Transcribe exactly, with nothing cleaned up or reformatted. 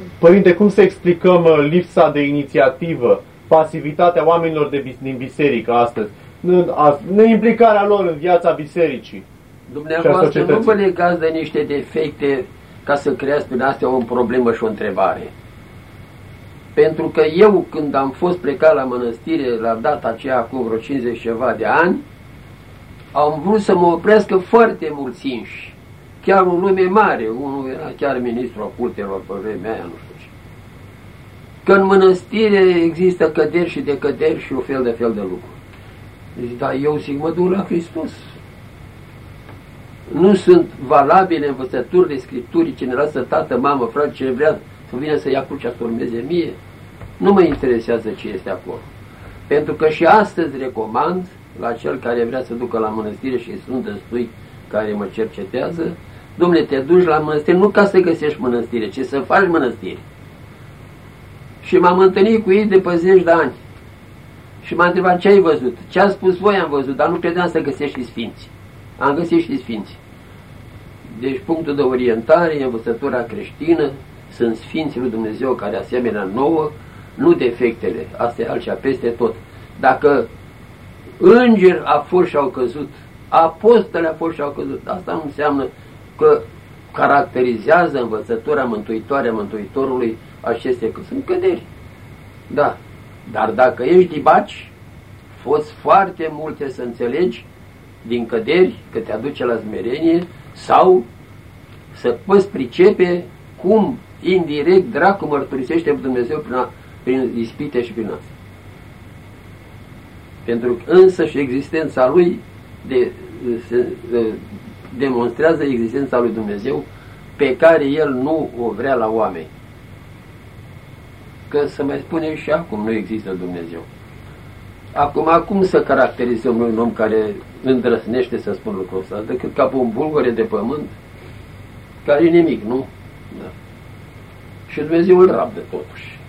Părinte, cum să explicăm lipsa de inițiativă, pasivitatea oamenilor de, din biserică astăzi, neimplicarea lor în viața bisericii? Dumneavoastră nu vă legați de niște defecte ca să creați prin astea o problemă și o întrebare. Pentru că eu, când am fost plecat la mănăstire, la data aceea, cu vreo cincizeci ceva de ani, am vrut să mă oprească foarte mulți inși. Chiar un nume mare, unul era chiar ministrul ocultelor pe vremea aia, nu știu ce. Că în mănăstire există căderi și decăderi și o fel de fel de lucruri. Deci, dar eu zic, mă duc la Hristos. Nu sunt valabile învățăturile Scripturii, cine lasă tată, mamă, frate, cine vrea să vină să ia crucea să urmeze mie. Nu mă interesează ce este acolo. Pentru că și astăzi recomand la cel care vrea să ducă la mănăstire și sunt destui care mă cercetează, dom'le, te duci la mănăstire nu ca să găsești mănăstire, ci să faci mănăstire. Și m-am întâlnit cu ei de pe zeci de ani. Și m-a întrebat ce ai văzut. Ce a spus voi am văzut, dar nu credeam să găsești sfinți. Am găsit și sfinți. Deci punctul de orientare, învățătura creștină, sunt sfinții lui Dumnezeu care asemenea nouă, nu defectele, astea altceva peste tot. Dacă îngeri a fost și au căzut, apostoli a fost și au căzut, asta nu înseamnă că caracterizează învățătura mântuitoare a Mântuitorului aceste că sunt căderi. Da, dar dacă ești dibaci, fost foarte multe să înțelegi din căderi că te aduce la smerenie sau să poți pricepe cum indirect dracu mărturisește Dumnezeu prin, a, prin ispite și prin asta. Pentru că însă și existența lui de, se, de, demonstrează existența lui Dumnezeu pe care el nu o vrea la oameni. Că să mai spune și acum nu există Dumnezeu. Acum, acum să caracterizăm noi un om care îndrăsnește să spun lucrul ăsta, decât ca pe un bulgăre de pământ, care e nimic, nu? Da. Și Dumnezeu îl rabdă totuși.